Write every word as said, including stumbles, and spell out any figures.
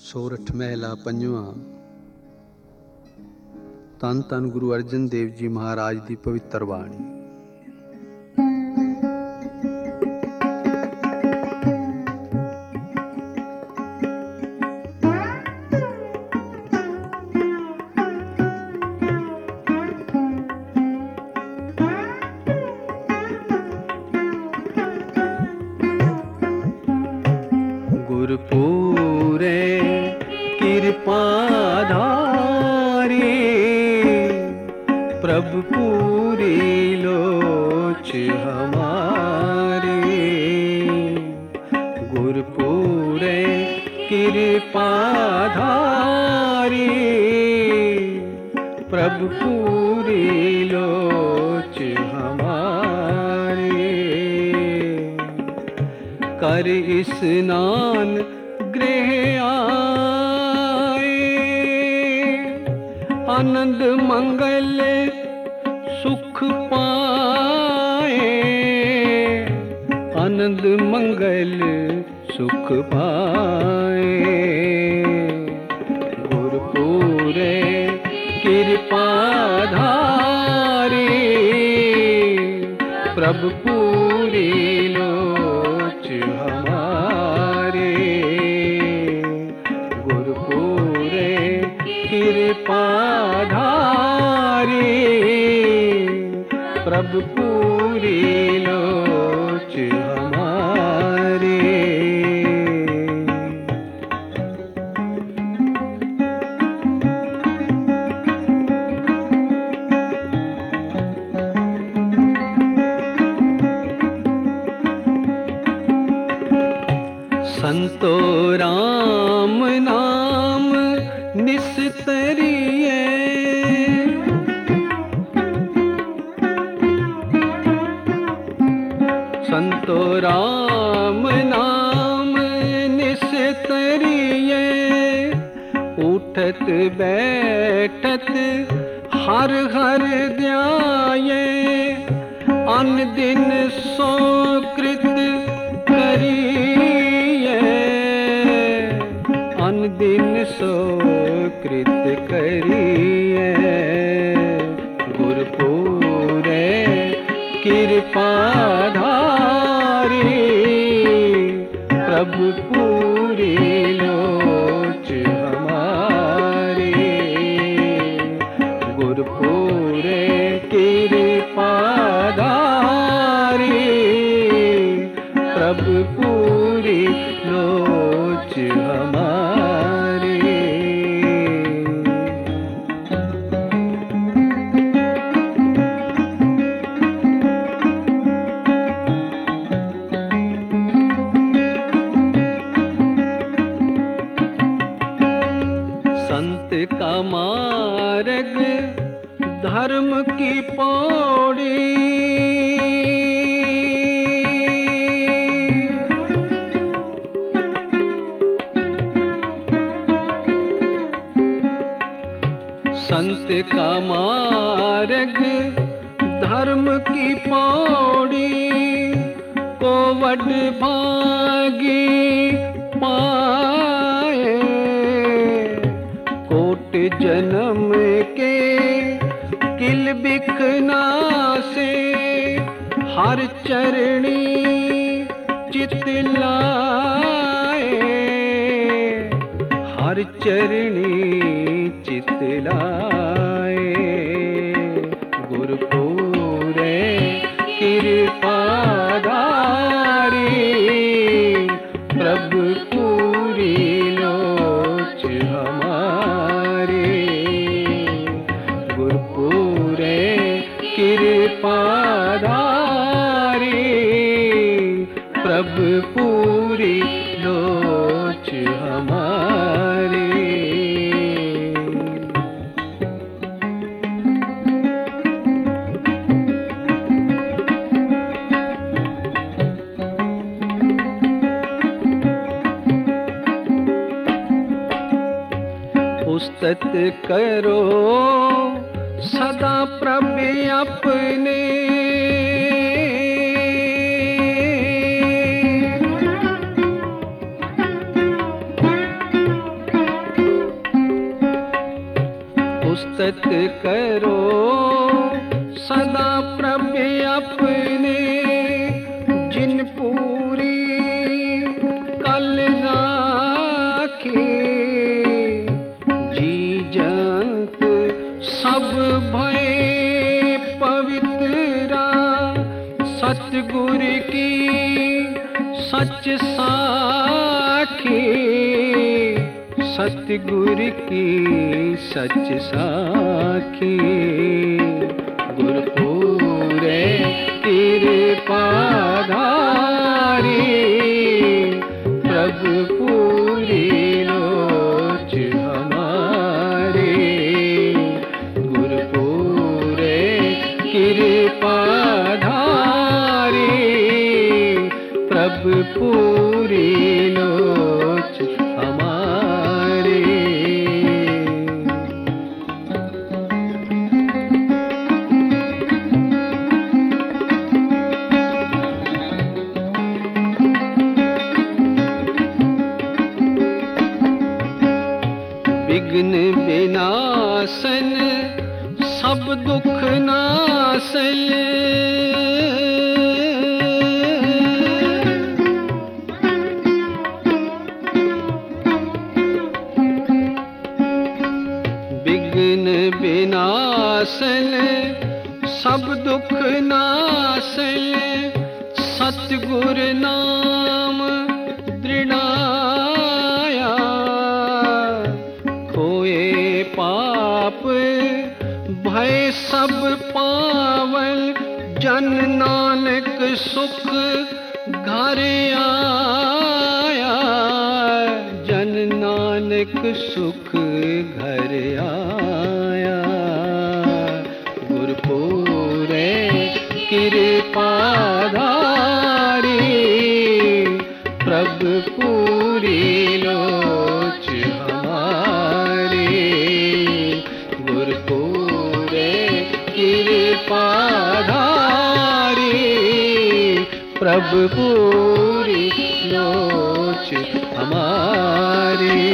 सोरठ महला पंजवा। धन धन गुरु अर्जन देव जी महाराज की पवित्र बाणी। गुरपुरे कृपा धारी प्रभु पूरी लोच हमारी। गुरपुरे कृपा धारी प्रभु पूरी लोच हमारी। कर स्नान गृह आए आनंद मंगल सुख पाए। आनंद मंगल सुख पाए। गुरपुरे कृपा धारी प्रभु पूरी लोच हमारे। गुरपुरे कृपा धारी प्रभु पूरी लोच हमारे। संतो राम नाम निस्तरिए संतो राम नाम निस्तरिए। उठत बैठत हर हर ध्याये। अन दिन सो कृत करिए। अन दिन सो कृत करिए। गुरपुरे कृपा धारी प्रभु पूरी लोच हमारी। गुरपुरे कृपा धारी प्रभु पूरी लोच हमारी। संत का मार्ग धर्म की पौड़ी। संत का मार्ग धर्म की पौड़ी। कोवड भागी पाए। कोट जन्म के किल बिखना से हर चरणी चित लाए। हर चरणी चित लाए। गुरपुरे कृपा धारी प्रभु पूरी लोच हमारी। गुरपुरे कृपा धारी प्रभु पूरी लोच हमारी। उस्तत करो सदा प्रभु अपने। संतत करो सदा प्रभ अपने, जिन पूरी कल राखे जी जंत सब भय पवित्रा। सतगुर की सच साखी, सतगुर की सच साखी। गुरपुरे कृपा धारी, प्रभु पूरी लोच हमारी। गुरपुरे कृपा धारी, प्रभु पूरी लोच हमारी। विघ्न विनाशन सब दुख नाशन, विघ्न विनाशन सब दुख नाशन। सतगुर नाम दृढ़ाया, खोए पाप भय सब पावल। जन नानक सुख घर आया, जन नानक सुख घर आया। गुरपुरे कृपा धारी, प्रभु पूरी लोच हमारी। गुरपुरे कृपा धारी, प्रभु पूरी लोच हमारी।